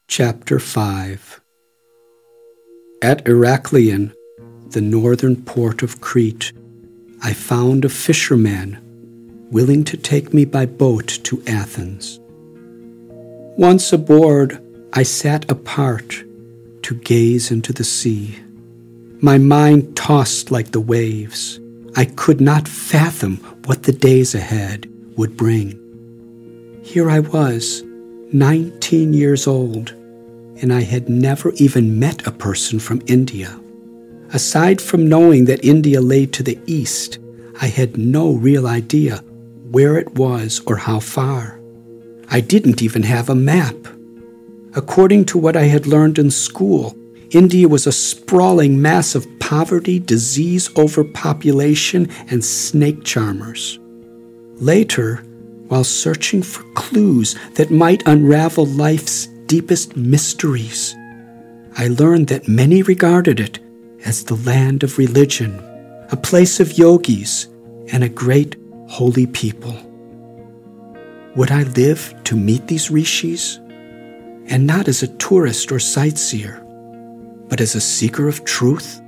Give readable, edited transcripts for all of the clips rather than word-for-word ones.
Chapter 5. At Heraklion, the northern port of Crete, I found a fisherman willing to take me by boat to Athens. Once aboard, I sat apart to gaze into the sea. My mind tossed like the waves. I could not fathom what the days ahead would bring. Here I was, 19 years old, and I had never even met a person from India. Aside from knowing that India lay to the east, I had no real idea where it was or how far. I didn't even have a map. According to what I had learned in school, India was a sprawling mass of poverty, disease, overpopulation, and snake charmers. Later, while searching for clues that might unravel life's deepest mysteries, I learned that many regarded it as the land of religion, a place of yogis, and a great holy people. Would I live to meet these rishis? And not as a tourist or sightseer, but as a seeker of truth?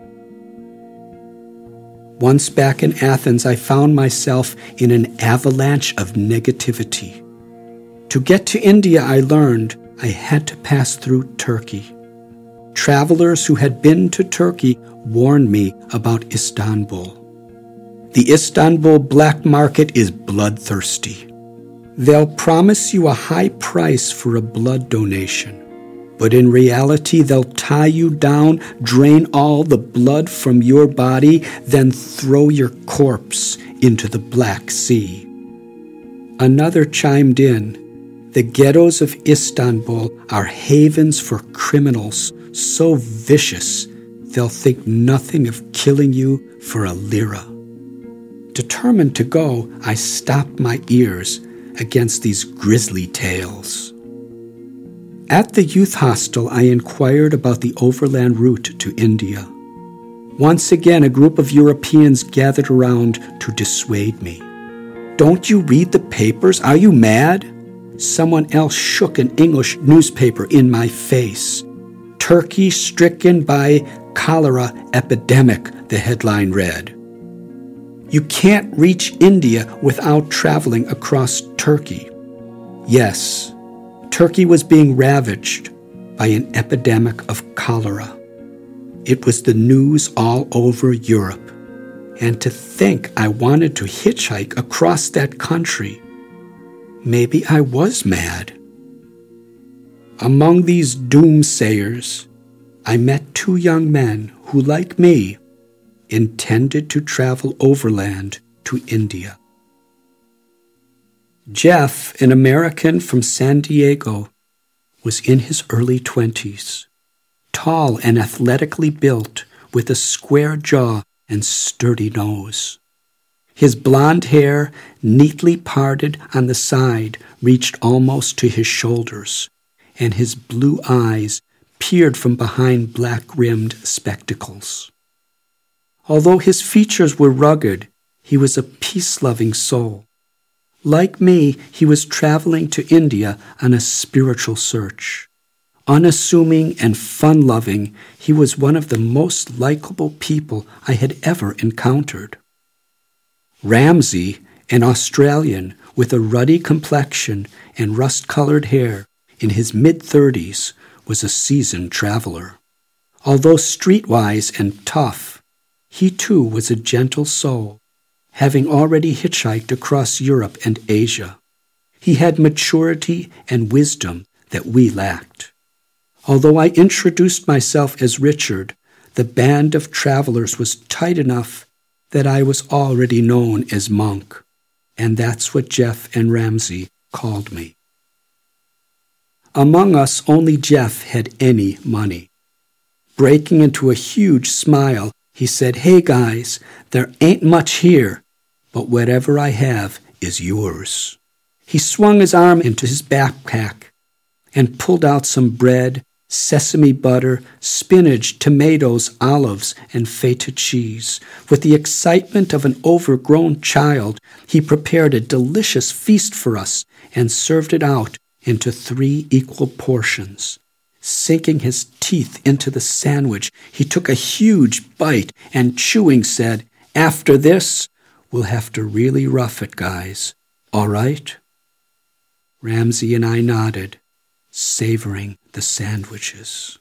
Once back in Athens, I found myself in an avalanche of negativity. To get to India, I learned I had to pass through Turkey. Travelers who had been to Turkey warned me about Istanbul. The Istanbul black market is bloodthirsty. They'll promise you a high price for a blood donation, but in reality they'll tie you down, drain all the blood from your body, then throw your corpse into the Black Sea. Another chimed in, the ghettos of Istanbul are havens for criminals so vicious they'll think nothing of killing you for a lira. Determined to go, I stopped my ears against these grisly tales. At the youth hostel, I inquired about the overland route to India. Once again, a group of Europeans gathered around to dissuade me. "Don't you read the papers? Are you mad?" Someone else shook an English newspaper in my face. "Turkey stricken by cholera epidemic," the headline read. You can't reach India without traveling across Turkey. Yes, Turkey was being ravaged by an epidemic of cholera. It was the news all over Europe. And to think I wanted to hitchhike across that country. Maybe I was mad. Among these doomsayers, I met two young men who, like me, intended to travel overland to India. Jeff, an American from San Diego, was in his early 20s, tall and athletically built with a square jaw and sturdy nose. His blonde hair, neatly parted on the side, reached almost to his shoulders, and his blue eyes peered from behind black-rimmed spectacles. Although his features were rugged, he was a peace-loving soul. Like me, he was traveling to India on a spiritual search. Unassuming and fun-loving, he was one of the most likable people I had ever encountered. Ramsey, an Australian with a ruddy complexion and rust-colored hair, in his mid-30s, was a seasoned traveler. Although streetwise and tough, he too was a gentle soul, having already hitchhiked across Europe and Asia. He had maturity and wisdom that we lacked. Although I introduced myself as Richard, the band of travelers was tight enough that I was already known as Monk, and that's what Jeff and Ramsey called me. Among us, only Jeff had any money. Breaking into a huge smile, he said, "Hey guys, there ain't much here, but whatever I have is yours." He swung his arm into his backpack and pulled out some bread, sesame butter, spinach, tomatoes, olives, and feta cheese. With the excitement of an overgrown child, he prepared a delicious feast for us and served it out into 3 equal portions. Sinking his teeth into the sandwich, he took a huge bite and, chewing, said, "After this, we'll have to really rough it, guys. All right?" Ramsey and I nodded, savoring the sandwiches.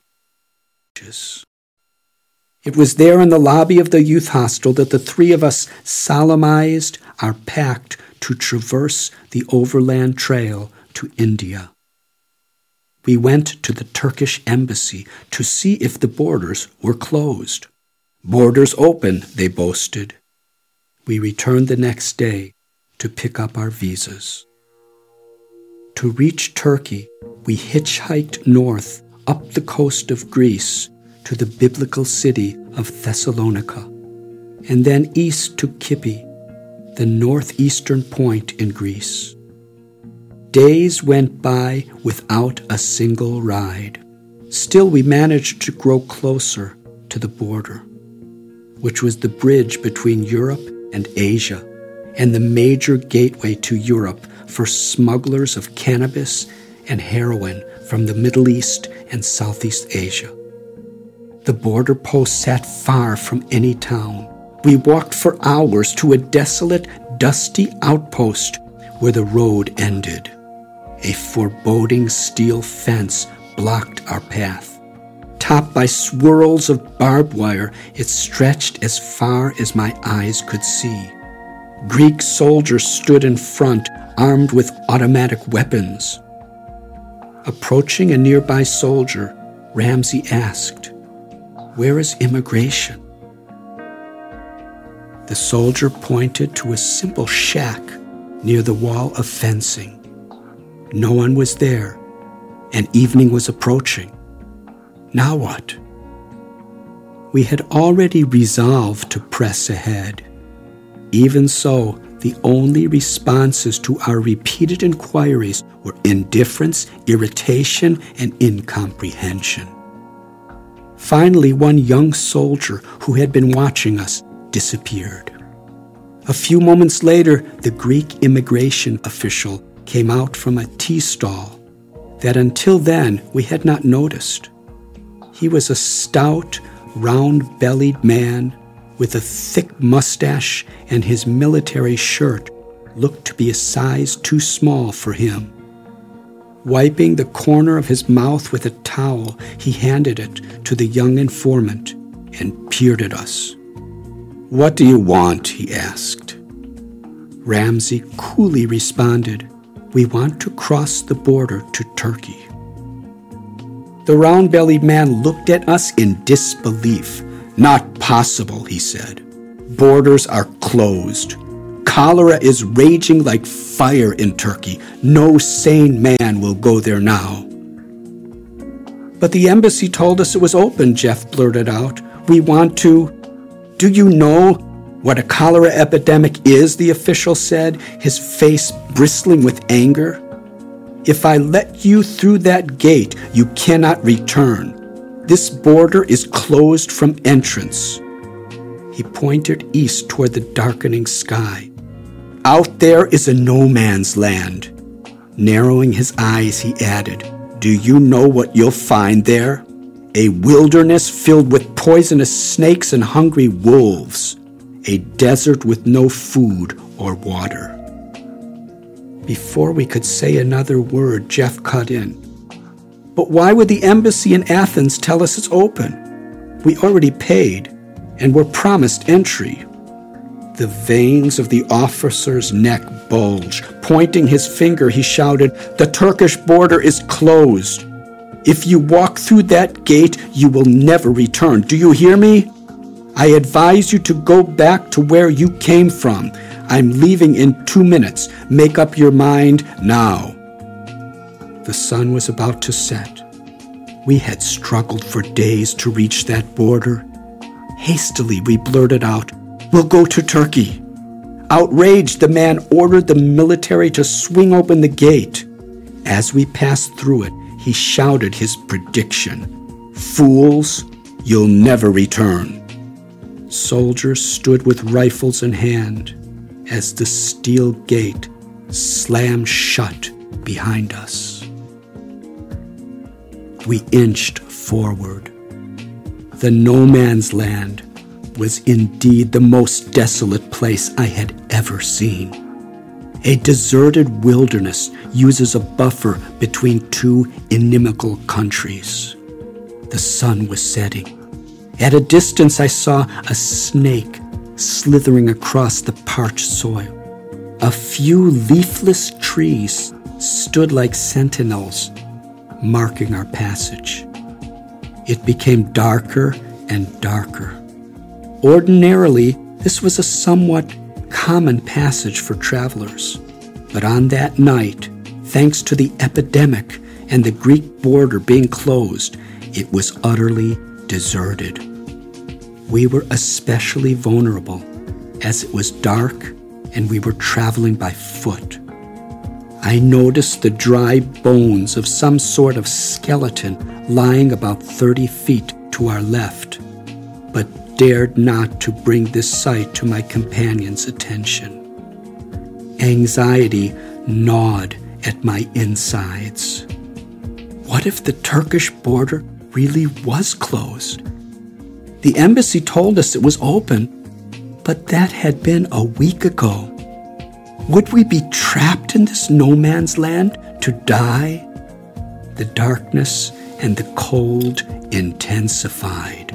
It was there in the lobby of the youth hostel that the three of us solemnized our pact to traverse the overland trail to India. We went to the Turkish embassy to see if the borders were closed. "Borders open," they boasted. We returned the next day to pick up our visas. To reach Turkey, we hitchhiked north up the coast of Greece to the biblical city of Thessalonica, and then east to Kipi, the northeastern point in Greece. Days went by without a single ride. Still, we managed to grow closer to the border, which was the bridge between Europe and Asia, and the major gateway to Europe for smugglers of cannabis and heroin from the Middle East and Southeast Asia. The border post sat far from any town. We walked for hours to a desolate, dusty outpost where the road ended. A foreboding steel fence blocked our path. Topped by swirls of barbed wire, it stretched as far as my eyes could see. Greek soldiers stood in front, armed with automatic weapons. Approaching a nearby soldier, Ramsey asked, "Where is immigration?" The soldier pointed to a simple shack near the wall of fencing. No one was there, and evening was approaching. Now what? We had already resolved to press ahead. Even so, the only responses to our repeated inquiries were indifference, irritation, and incomprehension. Finally, one young soldier who had been watching us disappeared. A few moments later, the Greek immigration official came out from a tea stall that until then we had not noticed. He was a stout, round-bellied man with a thick mustache, and his military shirt looked to be a size too small for him. Wiping the corner of his mouth with a towel, he handed it to the young informant and peered at us. "What do you want?" he asked. Ramsey coolly responded, "We want to cross the border to Turkey." The round-bellied man looked at us in disbelief. "Not possible," he said. "Borders are closed. Cholera is raging like fire in Turkey. No sane man will go there now." "But the embassy told us it was open," Jeff blurted out. "We want to—" "Do you know what a cholera epidemic is?" the official said, his face bristling with anger. "If I let you through that gate, you cannot return. This border is closed from entrance." He pointed east toward the darkening sky. "Out there is a no man's land." Narrowing his eyes, he added, "Do you know what you'll find there? A wilderness filled with poisonous snakes and hungry wolves. A desert with no food or water." Before we could say another word, Jeff cut in. "But why would the embassy in Athens tell us it's open? We already paid, and were promised entry." The veins of the officer's neck bulged. Pointing his finger, he shouted, "The Turkish border is closed. If you walk through that gate, you will never return. Do you hear me? I advise you to go back to where you came from. I'm leaving in 2 minutes. Make up your mind now." The sun was about to set. We had struggled for days to reach that border. Hastily, we blurted out, "We'll go to Turkey." Outraged, the man ordered the military to swing open the gate. As we passed through it, he shouted his prediction, "Fools, you'll never return." Soldiers stood with rifles in hand as the steel gate slammed shut behind us. We inched forward. The no man's land was indeed the most desolate place I had ever seen. A deserted wilderness uses a buffer between two inimical countries. The sun was setting. At a distance, I saw a snake slithering across the parched soil. A few leafless trees stood like sentinels, marking our passage. It became darker and darker. Ordinarily, this was a somewhat common passage for travelers, but on that night, thanks to the epidemic and the Greek border being closed, it was utterly deserted. We were especially vulnerable as it was dark and we were traveling by foot. I noticed the dry bones of some sort of skeleton lying about 30 feet to our left, but dared not to bring this sight to my companion's attention. Anxiety gnawed at my insides. What if the Turkish border really was closed? The embassy told us it was open, but that had been a week ago. Would we be trapped in this no man's land to die? The darkness and the cold intensified.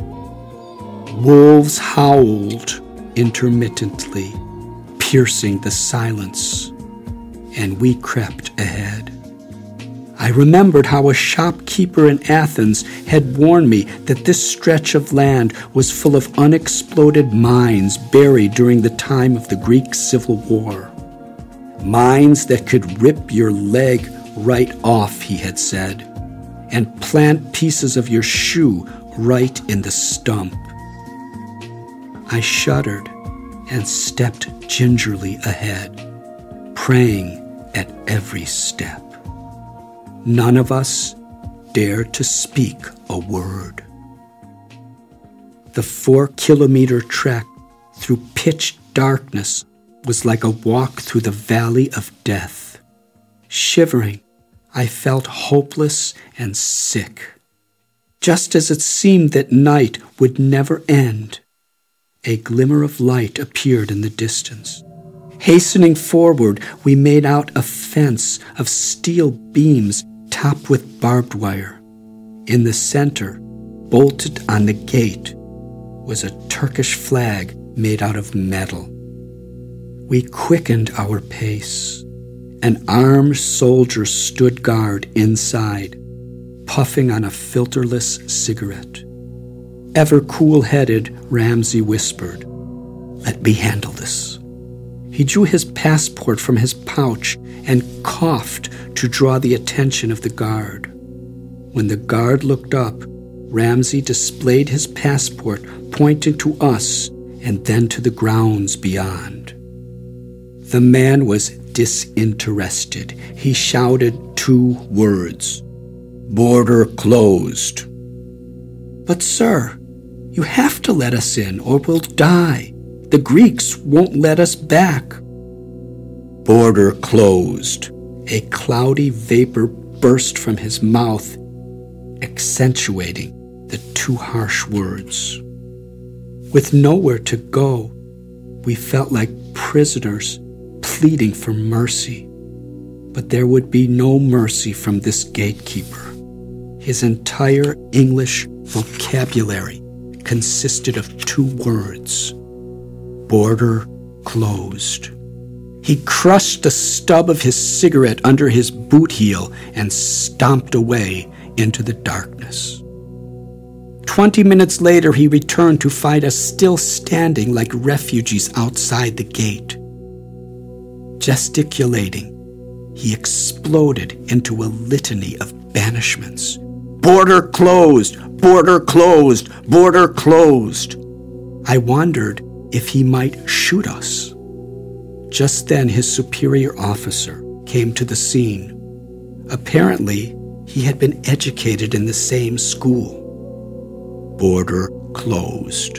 Wolves howled intermittently, piercing the silence, and we crept ahead. I remembered how a shopkeeper in Athens had warned me that this stretch of land was full of unexploded mines buried during the time of the Greek Civil War. Mines that could rip your leg right off, he had said, and plant pieces of your shoe right in the stump. I shuddered and stepped gingerly ahead, praying at every step. None of us dared to speak a word. The 4-kilometer trek through pitch darkness was like a walk through the valley of death. Shivering, I felt hopeless and sick. Just as it seemed that night would never end, a glimmer of light appeared in the distance. Hastening forward, we made out a fence of steel beams topped with barbed wire. In the center, bolted on the gate, was a Turkish flag made out of metal. We quickened our pace. An armed soldier stood guard inside, puffing on a filterless cigarette. Ever cool-headed, Ramsey whispered, "Let me handle this." He drew his passport from his pouch and coughed to draw the attention of the guard. When the guard looked up, Ramsey displayed his passport, pointing to us and then to the grounds beyond. The man was disinterested. He shouted 2 words, "Border closed." "But sir, you have to let us in or we'll die. The Greeks won't let us back." "Border closed." A cloudy vapor burst from his mouth, accentuating the 2 harsh words. With nowhere to go, we felt like prisoners pleading for mercy. But there would be no mercy from this gatekeeper. His entire English vocabulary consisted of 2 words, "Border closed." He crushed the stub of his cigarette under his boot heel and stomped away into the darkness. 20 minutes later, he returned to find us still standing like refugees outside the gate. Gesticulating, he exploded into a litany of banishments. "Border closed! Border closed! Border closed!" I wondered if he might shoot us. Just then, his superior officer came to the scene. Apparently, he had been educated in the same school. Border closed.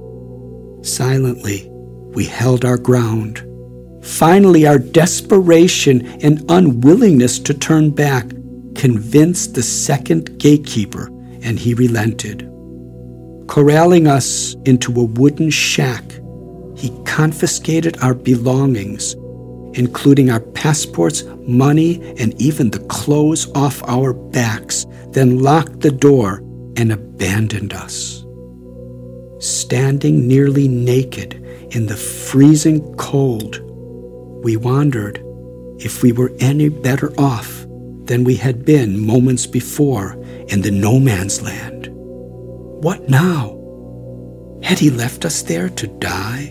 Silently, we held our ground. Finally, our desperation and unwillingness to turn back convinced the second gatekeeper, and he relented. Corralling us into a wooden shack, he confiscated our belongings, including our passports, money, and even the clothes off our backs, then locked the door and abandoned us. Standing nearly naked in the freezing cold, we wondered if we were any better off than we had been moments before in the no man's land. What now? Had he left us there to die?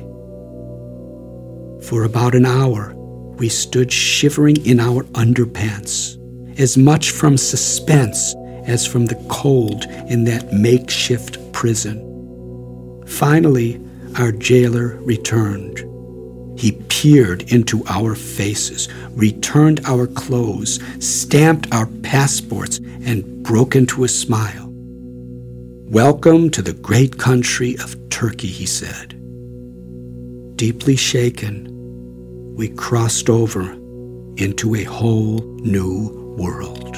For about an hour, we stood shivering in our underpants, as much from suspense as from the cold in that makeshift prison. Finally, our jailer returned. He peered into our faces, returned our clothes, stamped our passports, and broke into a smile. "Welcome to the great country of Turkey," he said. Deeply shaken, we crossed over into a whole new world.